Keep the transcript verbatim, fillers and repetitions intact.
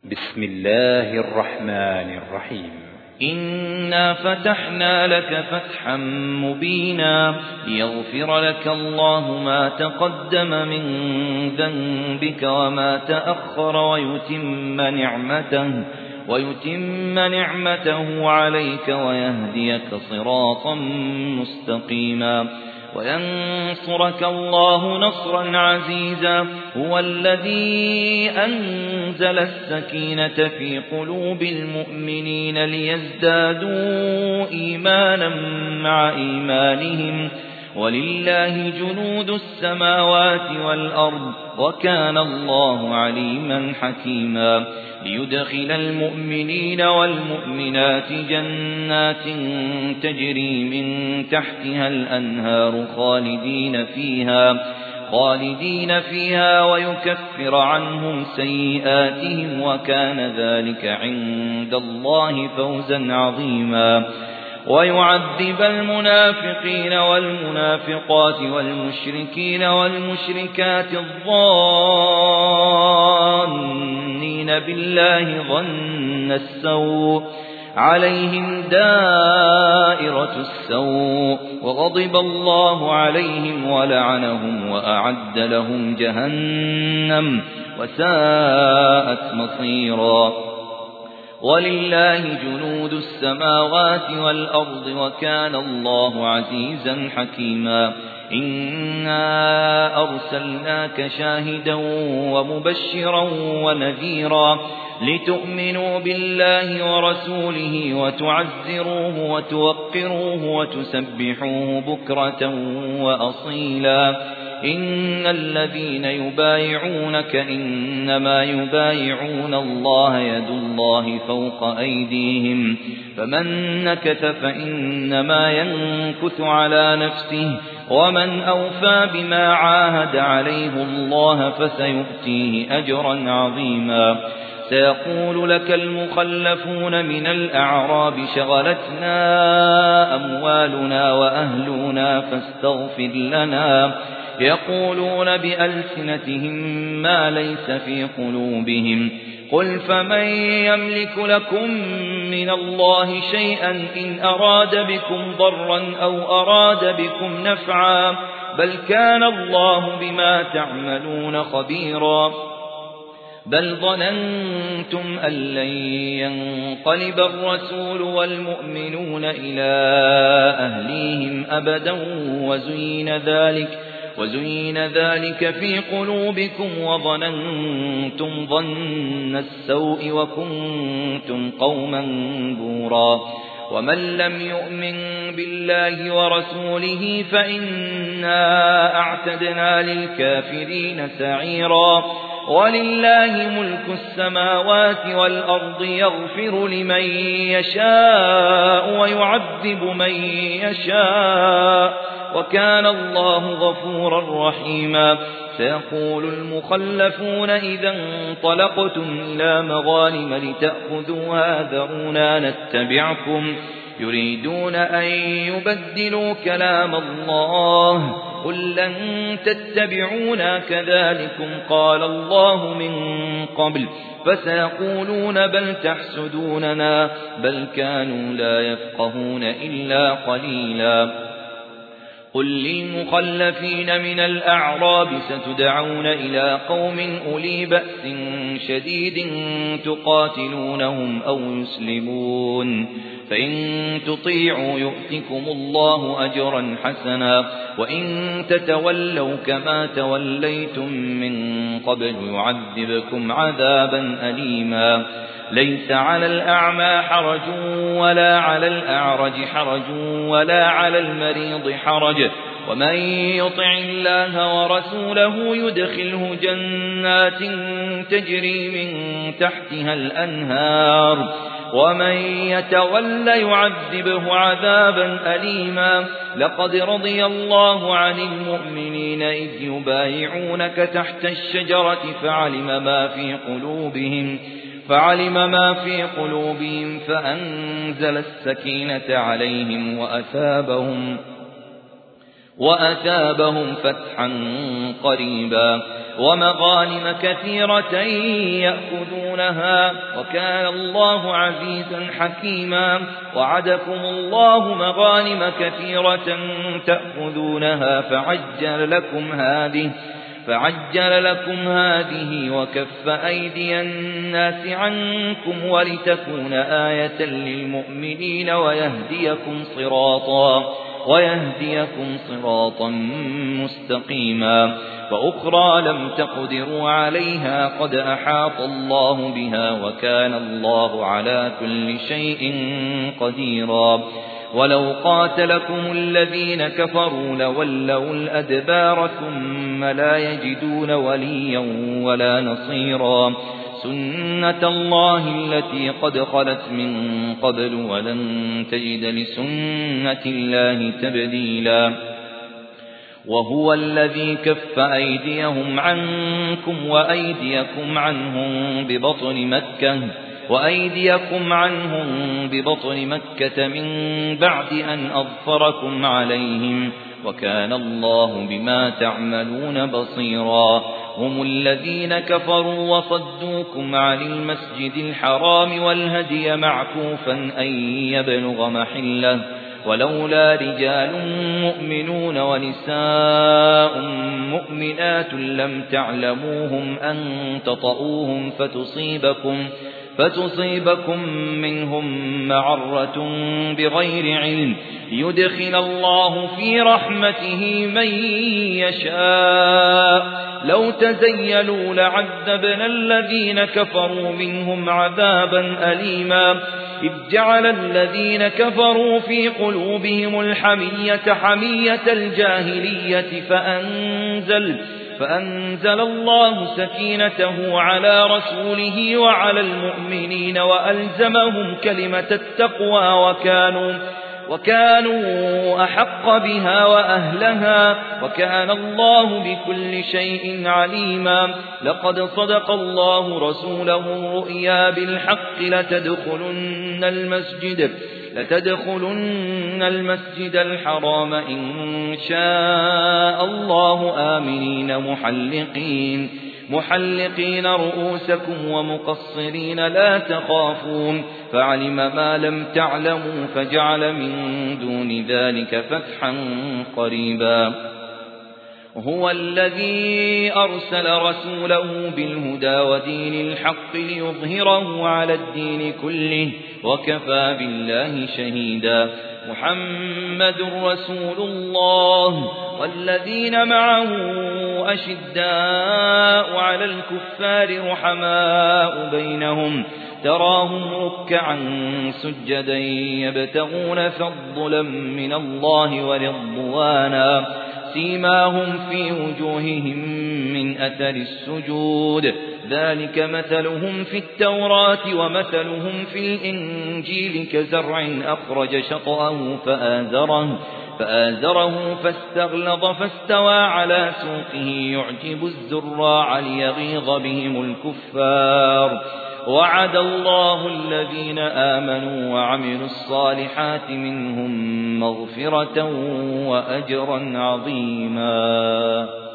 بسم الله الرحمن الرحيم. إنا فتحنا لك فتحا مبينا ليغفر لك الله ما تقدم من ذنبك وما تأخر ويتم نعمته ويتم نعمته عليك ويهديك صراطا مستقيما وينصرك الله نصرا عزيزا. هو الذي أنزل السكينة في قلوب المؤمنين ليزدادوا إيمانا مع إيمانهم ولله جنود السماوات والأرض وكان الله عليما حكيما. ليدخل المؤمنين والمؤمنات جنات تجري من تحتها الأنهار خالدين فيها خالدين فيها ويكفر عنهم سيئاتهم وكان ذلك عند الله فوزا عظيما. ويعذب المنافقين والمنافقات والمشركين والمشركات الظانين بالله ظن السوء عليهم دائرة السوء وغضب الله عليهم ولعنهم وأعد لهم جهنم وساءت مصيرا. ولله جنود السماوات والأرض وكان الله عزيزا حكيما. إنا أرسلناك شاهدا ومبشرا ونذيرا لتؤمنوا بالله ورسوله وتعزروه وتوقروه وتسبحوه بكرة وأصيلا. إن الذين يبايعونك إنما يبايعون الله يد الله فوق أيديهم فمن نكث فإنما ينكث على نفسه ومن أوفى بما عاهد عليه الله فسيؤتيه أجرا عظيما. سيقول لك المخلفون من الأعراب شغلتنا أموالنا وأهلنا فاستغفر لنا يقولون بألسنتهم ما ليس في قلوبهم قل فمن يملك لكم من الله شيئا إن أراد بكم ضرا أو أراد بكم نفعا بل كان الله بما تعملون خبيرا. بل ظننتم أن لن ينقلب الرسول والمؤمنون إلى أهليهم أبدا وزين ذلك وزين ذلك في قلوبكم وظننتم ظن السوء وكنتم قوما بورا. ومن لم يؤمن بالله ورسوله فإنا أعتدنا للكافرين سعيرا. ولله ملك السماوات والأرض يغفر لمن يشاء ويعذب من يشاء وكان الله غفورا رحيما. سيقول المخلفون إذا انطلقتم إلى مغانم لتأخذوها ذرونا نتبعكم يريدون أن يبدلوا كلام الله قل لن تتبعونا كذلكم قال الله من قبل فسيقولون بل تحسدوننا بل كانوا لا يفقهون إلا قليلا. قل للمخلفين من الأعراب ستدعون إلى قوم أولي بأس شديد تقاتلونهم أو يسلمون فإن تطيعوا يؤتكم الله أجرا حسنا وإن تتولوا كما توليتم من قبل يعذبكم عذابا أليما. ليس على الأعمى حرج ولا على الأعرج حرج ولا على المريض حرج ومن يطع الله ورسوله يدخله جنات تجري من تحتها الأنهار ومن يتولى يعذبه عذابا أليما. لقد رضي الله عن المؤمنين إذ يبايعونك تحت الشجرة فعلم ما في قلوبهم فعلم ما في قلوبهم فأنزل السكينة عليهم وأثابهم وأثابهم فتحا قريبا. ومغانم كثيرة يأخذونها وكان الله عزيزا حكيما وعدكم الله مغانم كثيرة تأخذونها فعجل لكم هذه فعجل لكم هذه وكف أيدي الناس عنكم ولتكون آية للمؤمنين ويهديكم صراطا ويهديكم صراطا مستقيما وأخرى لم تقدروا عليها قد أحاط الله بها وكان الله على كل شيء قديرا ولو قاتلكم الذين كفروا لولوا الأدبار ثم لا يجدون وليا ولا نصيرا سنة الله التي قد خلت من قبل ولن تجد لسنة الله تبديلا وهو الذي كف أيديهم عنكم وأيديكم عنهم ببطن مكة وأيديكم عنهم ببطن مكة من بعد أن أظفركم عليهم وكان الله بما تعملون بصيرا هم الذين كفروا وصدوكم عن المسجد الحرام والهدي معكوفا أن يبلغ محله ولولا رجال مؤمنون ونساء مؤمنات لم تعلموهم أن تطؤوهم فتصيبكم فتصيبكم منهم معرة بغير علم يدخل الله في رحمته من يشاء لو تزيلوا لعذبنا الذين كفروا منهم عذابا أليما إذ جعل الذين كفروا في قلوبهم الحمية حمية الجاهلية فأنزل فأنزل الله سكينته على رسوله وعلى المؤمنين وألزمهم كلمة التقوى وكانوا وكانوا أحق بها وأهلها وكان الله بكل شيء عليما لقد صدق الله رسوله الرؤيا بالحق لتدخلن المسجد لتدخلن المسجد الحرام إن شاء الله آمنين محلقين محلقين رؤوسكم ومقصرين لا تخافون فعلم ما لم تعلموا فجعل من دون ذلك فتحا قريبا هو الذي أرسل رسوله بالهدى ودين الحق ليظهره على الدين كله وكفى بالله شهيدا محمد رسول الله والذين معه أشداء على الكفار رحماء بينهم تراهم ركعا سجدا يبتغون فضلا من الله ورضوانا سيماهم في وجوههم من أثر السجود ذلك مثلهم في التوراة ومثلهم في الإنجيل كزرع أخرج شطأه فآزره فآزره فاستغلظ فاستوى على سوقه يعجب الزراع ليغيظ بهم الكفار وعد الله الذين آمنوا وعملوا الصالحات منهم مغفرة وأجرا عظيما.